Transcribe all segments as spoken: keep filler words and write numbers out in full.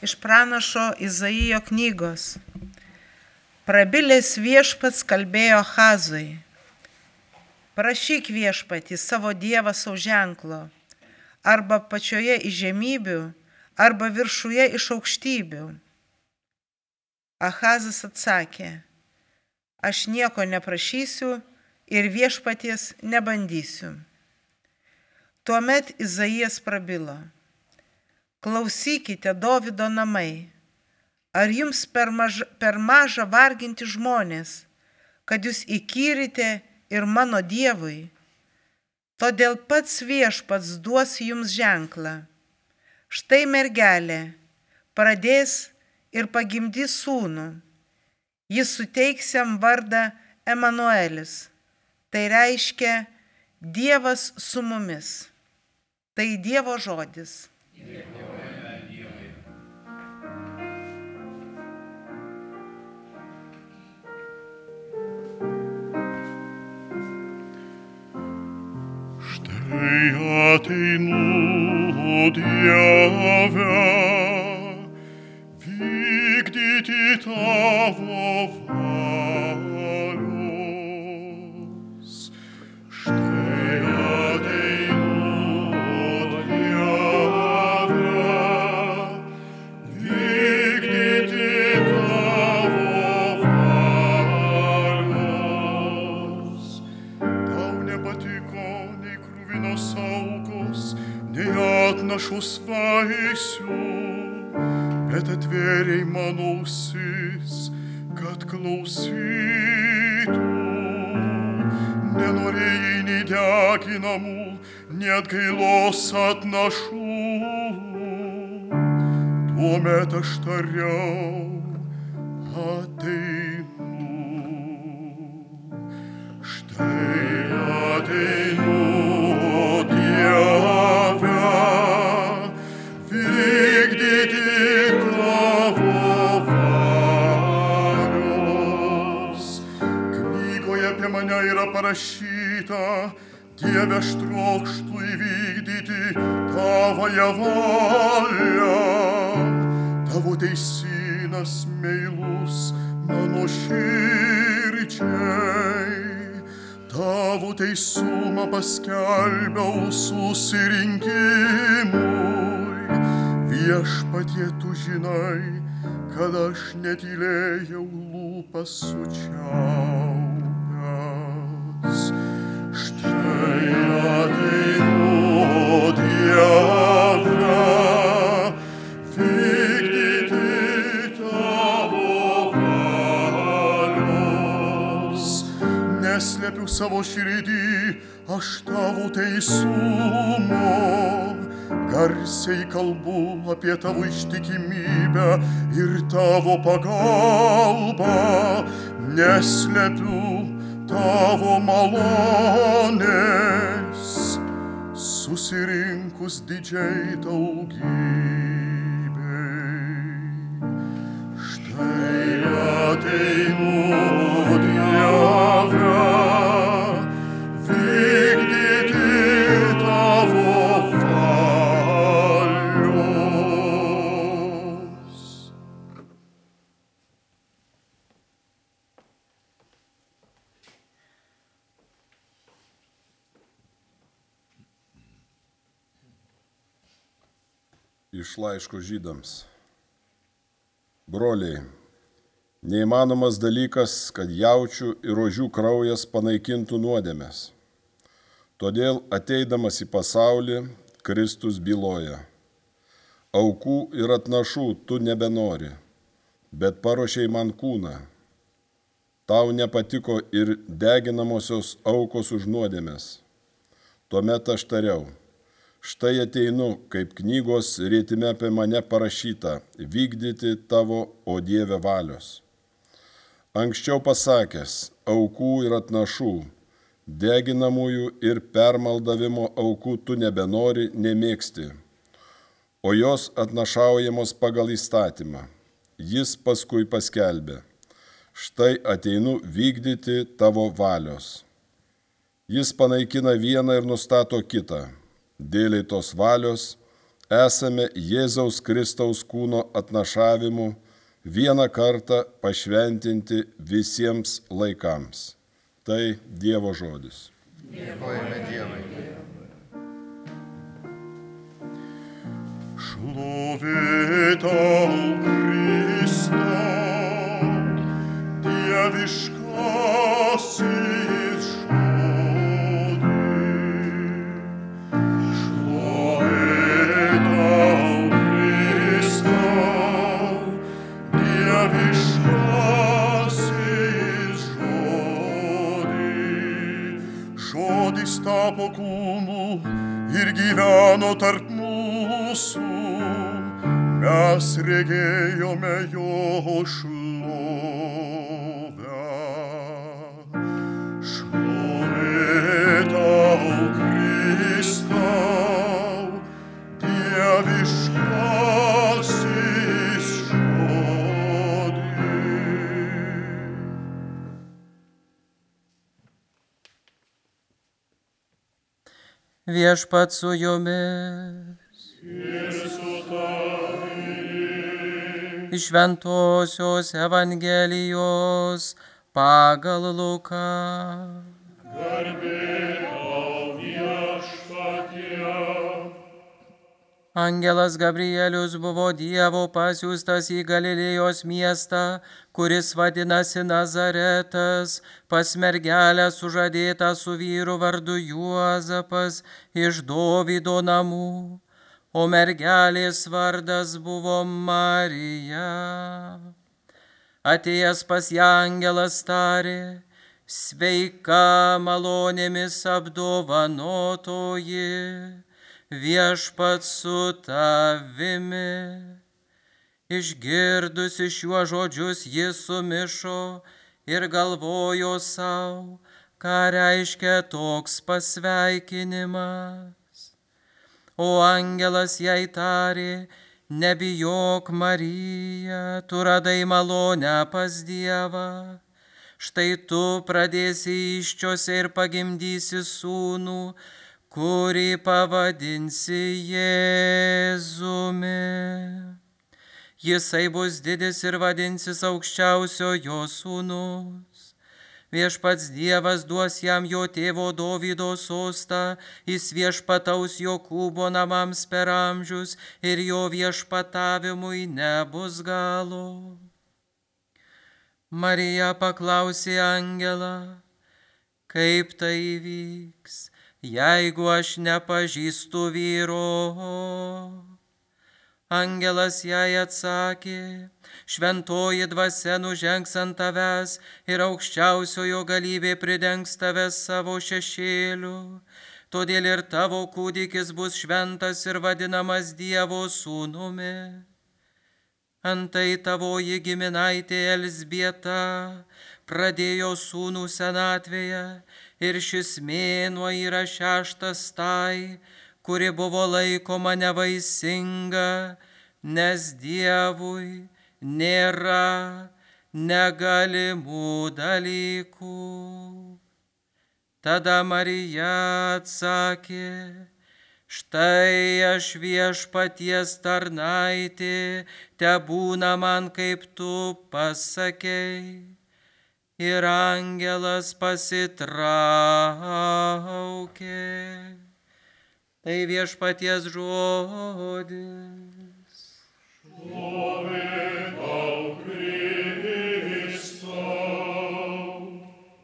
Iš pranašo Izaijo knygos. Prabilęs viešpats kalbėjo Ahazui. Prašyk viešpatį savo dievą savo ženklo, arba pačioje iš žemybių, arba viršuje iš aukštybių. Ahazas atsakė, aš nieko neprašysiu ir viešpaties nebandysiu. Tuomet Izaijas prabilo. Klausykite, Dovydo namai, ar jums per maža, per maža varginti žmonės, kad jūs įkyrite ir mano dievui? Todėl pats viešpats duos jums ženklą. Štai mergelė pradės ir pagimdys sūnų. Jis suteiks jam vardą Emanuelis. Tai reiškia Dievas su mumis. Tai Dievo žodis. Štai ateinu, Dieve, vykdyti tavo valios. Štai ateinu, Dieve, vykdyti tavo valios. Tau nepatiko nei kruvinos aukos, nei atnašos vaisių, bet atvėrei mano ausis, kad klausytų. Nenorėjai nei deginamų, nei atgailos atnašų. Tuomet aš tariau, ateinu. Štai ateinu, Dieve, vykdyti tavo valios. Knygoje apie mane yra parašyta, Dieve, aš trokštu įvykdyti tavąją valią. Tavo teisynas meilus mano širdžiai. Tavo teisumą paskelbiau susirinkimui. Viešpatie, tu žinai, kad aš netylėjau lūpas sučiaupęs. Štai ateinu, Dieve, vykdyti tavo valios. Neslepiu savo širdį, aš tavo teisumo. Garsiai kalbu apie tavo ištikimybę ir tavo pagalbą. Neslepiu tavo malonės, susirinkus didžiai daugybei. Štai ateinu, Dieve, vykdyti tavo valios. Iš laiško žydams. Broliai, neįmanomas dalykas, kad jaučių ir ožių kraujas panaikintų nuodėmes. Todėl ateidamas į pasaulį, Kristus byloja. Aukų ir atnašų tu nebenori, bet paruošei man kūną. Tau nepatiko ir deginamosios aukos už nuodėmes. Tuomet aš tariau. Štai ateinu, kaip knygos rėtime apie mane parašyta, vykdyti tavo, o Dieve, valios. Anksčiau pasakęs, aukų ir atnašų, deginamųjų ir permaldavimo aukų tu nebenori, nemėgsti, o jos atnašaujamos pagal įstatymą. Jis paskui paskelbė, štai ateinu vykdyti tavo valios. Jis panaikina vieną ir nustato kitą. Dėliai tos valios esame Jėzaus Kristaus kūno atnašavimu vieną kartą pašventinti visiems laikams. Tai Dievo žodis. Dėkojame Dievui. Šlovė tau, Kristau, dieviškasis žodis. Šlovė tau, Kristau, dieviškasis žodis. Žodis tapo kūnu ir gyveno tarp mūsų. Mes regėjome jo šlovę. Šlovė tau, Kristau, dieviškasis žodis. Viešpat su jumis. Iš Šventosios Evangelijos pagal Luką. Garbė tau, Viešpatie. Angelas Gabrielius buvo Dievo pasiųstas į Galilėjos miestą, kuris vadinasi Nazaretas, pas mergelę sužadėtą su vyru vardu Juozapas iš Dovydo namų. O mergelės vardas buvo Marija. Atėjęs pas ją angelas tarė: sveika malonėmis apdovanotoji, viešpats su tavimi. Išgirdusi šiuos žodžius, ji sumišo ir galvojo sau, ką reiškia toks pasveikinimas. O angelas jai tarė: nebijok, Marija, tu radai malonę pas Dievą. Štai tu pradėsi įsčiose ir pagimdysi sūnų, kurį pavadinsi Jėzumi. Jisai bus didis ir vadinsis Aukščiausiojo sūnus. Viešpats Dievas duos jam jo tėvo Dovydo sostą, jis viešpataus Jokūbo namams per amžius ir jo viešpatavimui nebus galo. Marija paklausė angelą: kaip tai įvyks, jeigu aš nepažįstu vyro? Angelas jai atsakė: šventoji dvasia nužengs ant tavęs ir aukščiausiojo galybė pridengs tave savo šešėliu. Todėl ir tavo kūdikis bus šventas ir vadinamas Dievo sūnumi. Antai tavoji giminaitė Elzbieta pradėjo sūnų senatvėje ir šis mėnuo yra šeštas tai, kuri buvo laikoma nevaisinga, nes Dievui nėra negalimų dalykų. Tada Marija atsakė: štai aš viešpaties tarnaitė, tebūna man kaip tu pasakei. Ir angelas pasitraukė. Tai viešpaties žodis. Šlovė tau, Kristau.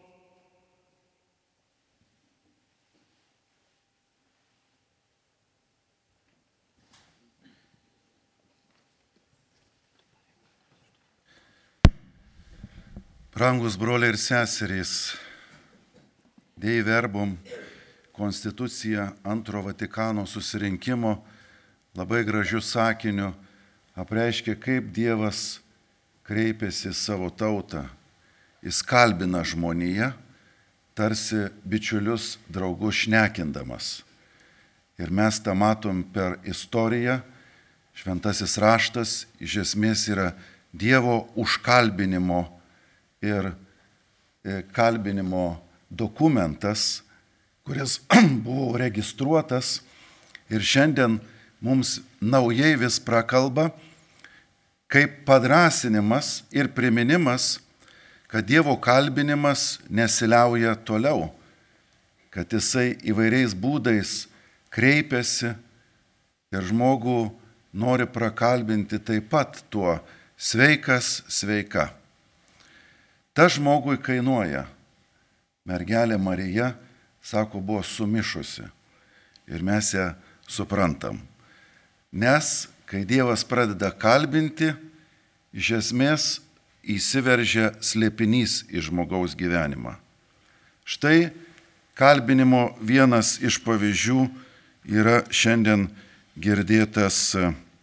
Brangus broliai ir seserys, Dei Verbum Konstitucija antro Vatikano susirinkimo labai gražiu sakiniu apreiškia, kaip Dievas kreipiasi savo tautą. Jis kalbina žmoniją, tarsi bičiulius draugus šnekindamas. Ir mes tą matom per istoriją. Šventasis raštas iš esmės yra Dievo užkalbinimo ir kalbinimo dokumentas, kuris buvo registruotas ir šiandien mums naujai vis prakalba, kaip padrasinimas ir priminimas, kad Dievo kalbinimas nesiliauja toliau, kad jisai įvairiais būdais kreipiasi ir žmogų nori prakalbinti taip pat tuo sveikas, sveika. Ta žmogui kainuoja. Mergelė Marija, sako, buvo sumišusi ir mes ją suprantam. Nes kai Dievas pradeda kalbinti, iš esmės įsiveržia slėpinys į žmogaus gyvenimą. Štai kalbinimo vienas iš pavyzdžių yra šiandien girdėtas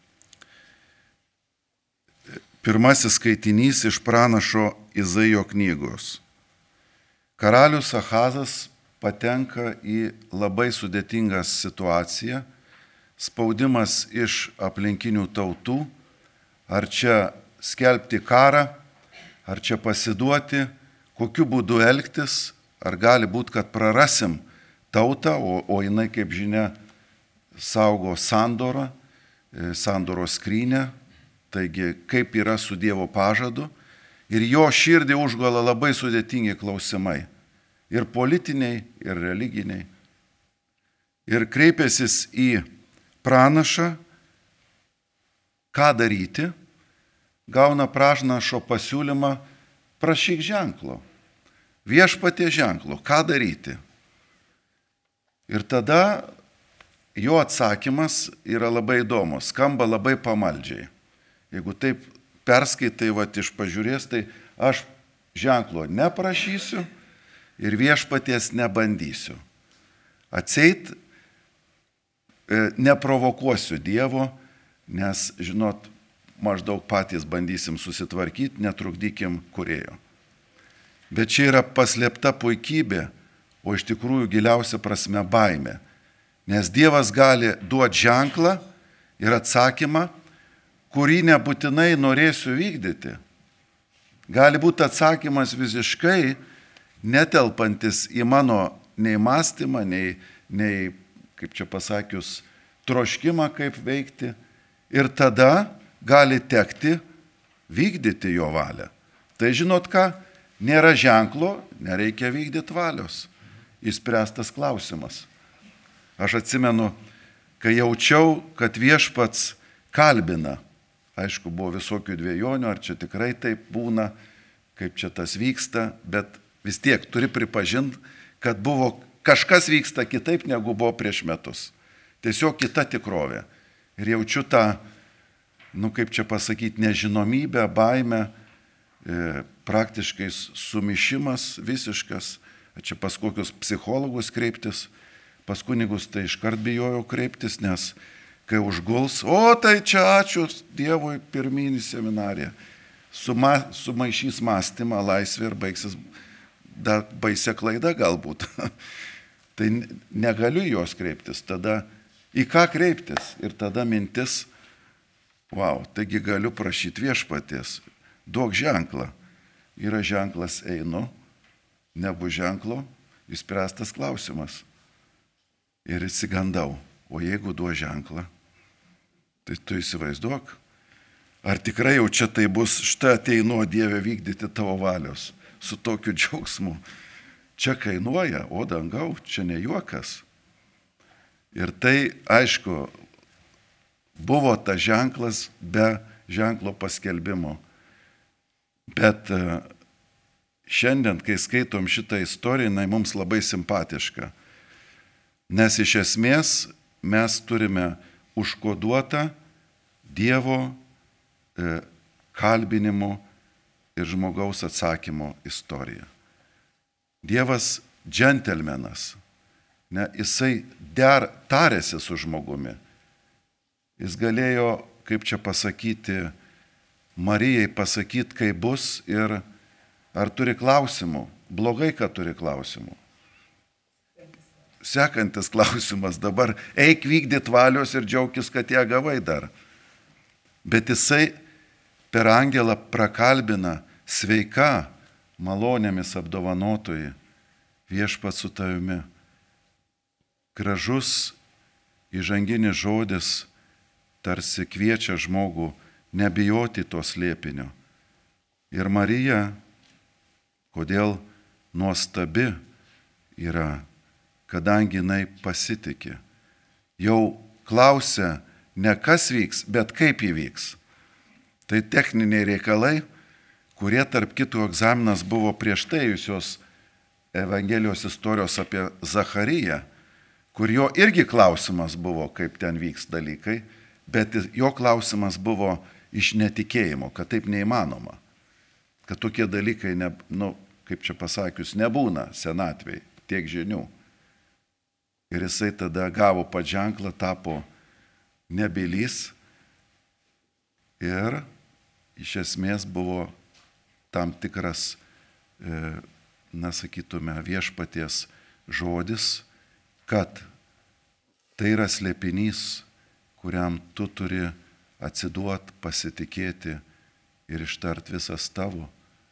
pirmasis skaitinys iš pranašo Izaijo knygos. Karalius Ahazas patenka į labai sudėtingą situaciją, spaudimas iš aplinkinių tautų, ar čia skelbti karą, ar čia pasiduoti, kokiu būdu elgtis, ar gali būti, kad prarasim tautą, o, o jinai, kaip žinia, saugo sandorą, sandoros skrynę, taigi kaip yra su Dievo pažadu, ir jo širdį užgula labai sudėtingi klausimai, ir politiniai, ir religiniai. Ir kreipėsis į pranašą, ką daryti, gauna pranašo pasiūlymą, prašyk ženklo, viešpatie ženklo, ką daryti. Ir tada jo atsakymas yra labai įdomus, skamba labai pamaldžiai. Jeigu taip perskaitai, va, iš pažiūrės, tai aš ženklo neprašysiu ir viešpaties nebandysiu. Atseit neprovokuosiu Dievo, nes, žinot, maždaug patys bandysim susitvarkyti, netrukdykim kūrėjo. Bet čia yra paslėpta puikybė, o iš tikrųjų giliausia prasme baimė. Nes Dievas gali duoti ženklą ir atsakymą, kurį nebūtinai norėsiu vykdyti. Gali būti atsakymas visiškai netelpantis į mano nei mąstymą, nei, nei, kaip čia pasakius, troškimą, kaip veikti. Ir tada gali tekti vykdyti jo valią. Tai žinot ką, nėra ženklo, nereikia vykdyti valios. Išspręstas klausimas. Aš atsimenu, kai jaučiau, kad viešpats kalbina, aišku, buvo visokių dviejonių, ar čia tikrai taip būna, kaip čia tas vyksta, bet vis tiek turi pripažinti, kad buvo kažkas vyksta kitaip, negu buvo prieš metus. Tiesiog kita tikrovė. Ir jaučiu tą, nu kaip čia pasakyti, nežinomybę, baimę, e, praktiškai sumišimas visiškas. Čia pas kokius psichologus kreiptis, pas kunigus tai iškart bijojau kreiptis, nes kai užguls, o tai čia ačiū Dievui pirmyn į seminariją. Suma, sumaišys mąstymą, laisvė ir baigsis dar baisia klaida galbūt. Tai negaliu jos kreiptis. Tada į ką kreiptis? Ir tada mintis, wow, taigi galiu prašyti viešpaties, duok ženklą. Yra ženklas einu, nebus ženklo, išspręstas klausimas. Ir įsigandau, o jeigu duo ženklą, tai tu įsivaizduok, ar tikrai jau čia tai bus, štai ateinu, Dieve, vykdyti tavo valios, su tokiu džiaugsmu. Čia kainuoja, o dangau, čia ne juokas. Ir tai, aišku, buvo tas ženklas be ženklo paskelbimo. Bet šiandien, kai skaitom šitą istoriją, jinai mums labai simpatiška. Nes iš esmės mes turime užkoduotą Dievo e, kalbinimo ir žmogaus atsakymo istoriją. Dievas džentelmenas, ne, jisai der, tarėsi su žmogumi. Jis galėjo, kaip čia pasakyti, Marijai pasakyti, kaip bus ir ar turi klausimų. Blogai, kad turi klausimų. Sekantis klausimas dabar, eik vykdyti valios ir džiaukis, kad ją gavai dar. Bet jisai per angelą prakalbina, sveika, malonėmis apdovanotoji, viešpats su tavimi. Gražus įžanginis žodis, tarsi kviečia žmogų nebijoti to slėpinio. Ir Marija, kodėl nuostabi yra, kadangi jinai pasitikė. Jau klausia ne kas vyks, bet kaip įvyks. Tai techniniai reikalai, kurie tarp kitų egzaminas buvo prieš tai jūsios Evangelijos istorijos apie Zachariją, kur jo irgi klausimas buvo, kaip ten vyks dalykai, bet jo klausimas buvo iš netikėjimo, kad taip neįmanoma, kad tokie dalykai, ne, nu, kaip čia pasakius, nebūna senatvėj tiek žinių. Ir jisai tada gavo paženklą, tapo nebylys ir iš esmės buvo tam tikras, na sakytume, viešpaties žodis, kad tai yra slėpinys, kuriam tu turi atsiduot, pasitikėti ir ištart visas tavo.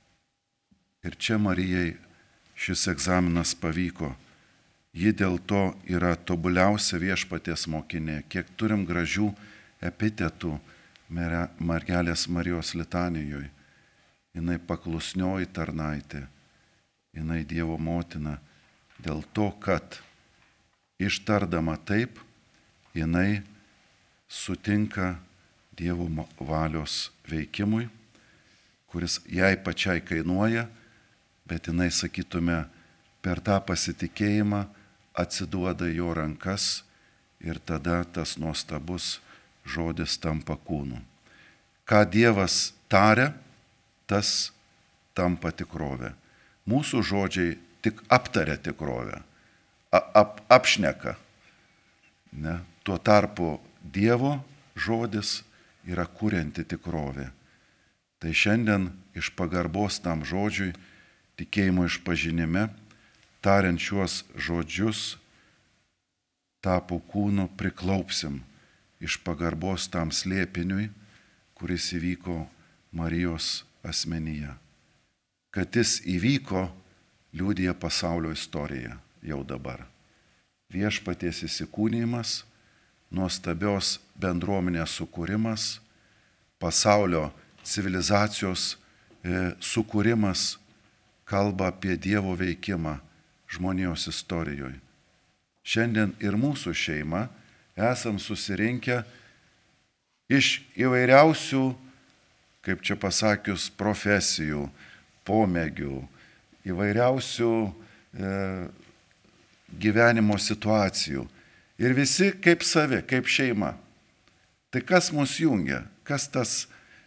Ir čia Marijai šis egzaminas pavyko. Ji dėl to yra tobuliausia viešpaties mokinė. Kiek turim gražių epitetų mergelės Marijos litanijoje. Jinai paklusnioji tarnaitė, jinai Dievo motina, dėl to, kad ištardama taip, jinai sutinka Dievo valios veikimui, kuris jai pačiai kainuoja, bet jinai, sakytume, per tą pasitikėjimą atsiduoda jo rankas ir tada tas nuostabus žodis tampa kūnu. Ką Dievas taria, tas tampa tikrovė. Mūsų žodžiai tik aptaria tikrovę, ap, apšneka. Ne? Tuo tarpu Dievo žodis yra kurianti tikrovė. Tai šiandien iš pagarbos tam žodžiui, tikėjimo išpažinime, tariant šiuos žodžius, tapo kūnu, priklaupsim iš pagarbos tam slėpiniui, kuris įvyko Marijos asmenyje. Kad jis įvyko, liudija pasaulio istorija jau dabar. Viešpaties įsikūnijimas, nuostabios bendruomenės sukūrimas, pasaulio civilizacijos e, sukūrimas kalba apie Dievo veikimą žmonijos istorijoje. Šiandien ir mūsų šeima esam susirinkę iš įvairiausių, kaip čia pasakius, profesijų, pomėgių, įvairiausių e, gyvenimo situacijų. Ir visi kaip savi, kaip šeima. Tai kas mus jungia? Kas tas,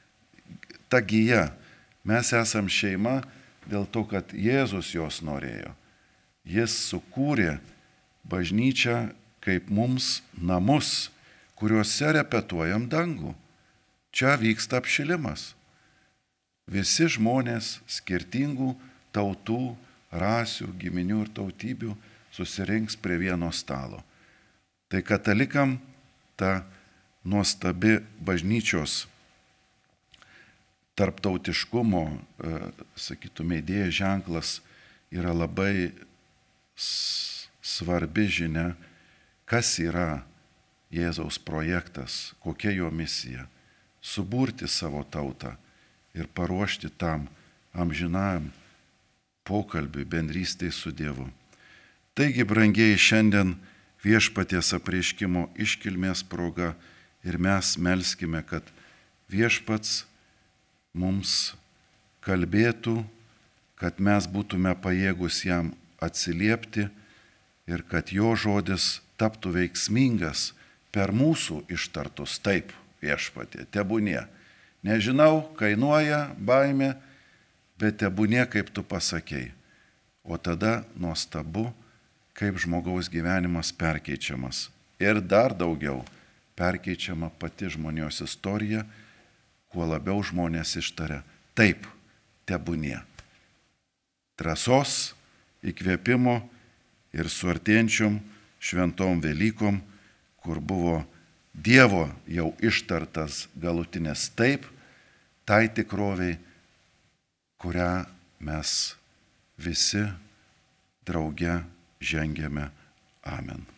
ta gija? Mes esam šeima dėl to, kad Jėzus jos norėjo. Jis sukūrė bažnyčią kaip mums namus, kuriuose repetuojam dangų. Čia vyksta apšilimas. Visi žmonės skirtingų tautų, rasių, giminių ir tautybių susirinks prie vieno stalo. Tai katalikam ta nuostabi bažnyčios tarptautiškumo, sakytume, idėja ženklas yra labai svarbi žinia, kas yra Jėzaus projektas, kokia jo misija - suburti savo tautą ir paruošti tam amžinam pokalbiui, bendrystei su Dievu. Taigi, brangieji, šiandien viešpaties apreiškimo iškilmės proga ir mes melskime, kad viešpats mums kalbėtų, kad mes būtume pajėgus jam atsiliepti ir kad jo žodis taptų veiksmingas per mūsų ištartus taip, viešpatie, tebūnie. Nežinau, kainuoja baimė, bet tebūnie, kaip tu pasakei. O tada nuostabu, kaip žmogaus gyvenimas perkeičiamas. Ir dar daugiau perkeičiama pati žmonijos istorija, kuo labiau žmonės ištaria taip, tebūnie. Drąsos, įkvėpimo ir suartėjančiom šventom Velykom, kur buvo Dievo jau ištartas galutinės taip, tai tikroviai, kurią mes visi drauge žengiame. Amen.